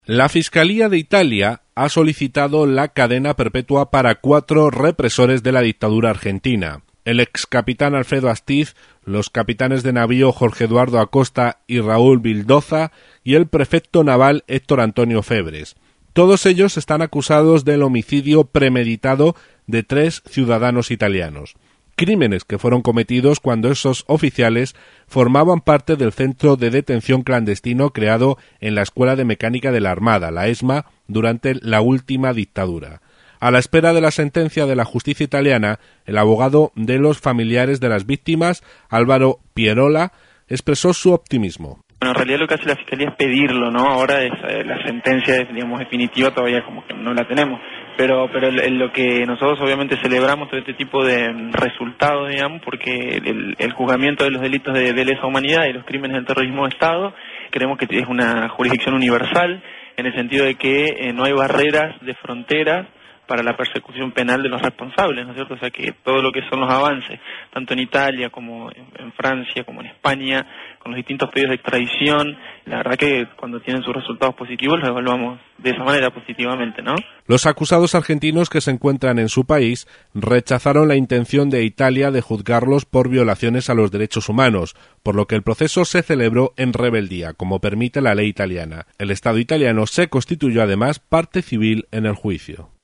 La Fiscalía de Italia ha solicitado la cadena perpetua para 4 represores de la dictadura argentina: el excapitán Alfredo Astiz, los capitanes de navío Jorge Eduardo Acosta y Raúl Vildoza y el prefecto naval Héctor Antonio Febres. Todos ellos están acusados del homicidio premeditado de 3 ciudadanos italianos. Crímenes que fueron cometidos cuando esos oficiales formaban parte del centro de detención clandestino creado en la Escuela de Mecánica de la Armada, la ESMA, durante la última dictadura. A la espera de la sentencia de la justicia italiana, el abogado de los familiares de las víctimas, Álvaro Pierola, expresó su optimismo. Bueno, en realidad lo que hace la Fiscalía es pedirlo, ¿no? Ahora es la sentencia, definitiva, todavía como que no la tenemos. Pero lo que nosotros obviamente celebramos todo este tipo de resultados, porque el juzgamiento de los delitos de lesa humanidad y los crímenes del terrorismo de Estado, creemos que es una jurisdicción universal, en el sentido de que no hay barreras de fronteras para la persecución penal de los responsables, ¿no es cierto? O sea que todo lo que son los avances, tanto en Italia como en Francia, como en España, con los distintos pedidos de extradición, la verdad que cuando tienen sus resultados positivos los evaluamos de esa manera positivamente, ¿no? Los acusados argentinos que se encuentran en su país rechazaron la intención de Italia de juzgarlos por violaciones a los derechos humanos, por lo que el proceso se celebró en rebeldía, como permite la ley italiana. El Estado italiano se constituyó además parte civil en el juicio.